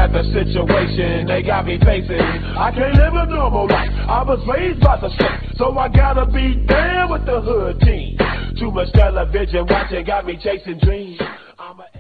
at the situation they got me facing. I can't live a normal life, I was raised by the state, so I gotta be down with the hood team. Too much television watching got me chasing dreams. I'm a